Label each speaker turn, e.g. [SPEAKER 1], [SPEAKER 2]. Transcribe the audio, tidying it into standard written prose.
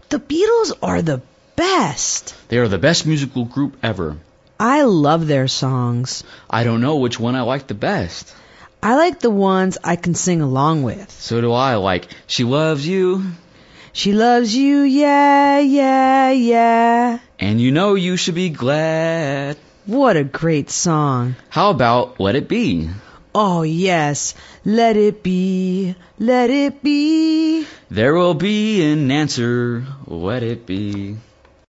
[SPEAKER 1] The Beatles are the best.
[SPEAKER 2] They are the best musical group ever.
[SPEAKER 1] I love their songs.
[SPEAKER 2] I don't know which one I like the best.
[SPEAKER 1] I like the ones I can sing along with.
[SPEAKER 2] So do I, like She Loves You.
[SPEAKER 1] She loves you, yeah, yeah, yeah.
[SPEAKER 2] And you know you should be glad.
[SPEAKER 1] What a great song.
[SPEAKER 2] How about Let It Be?
[SPEAKER 1] Oh, yes. Let it be, let it be.
[SPEAKER 2] There will be an answer, let it be.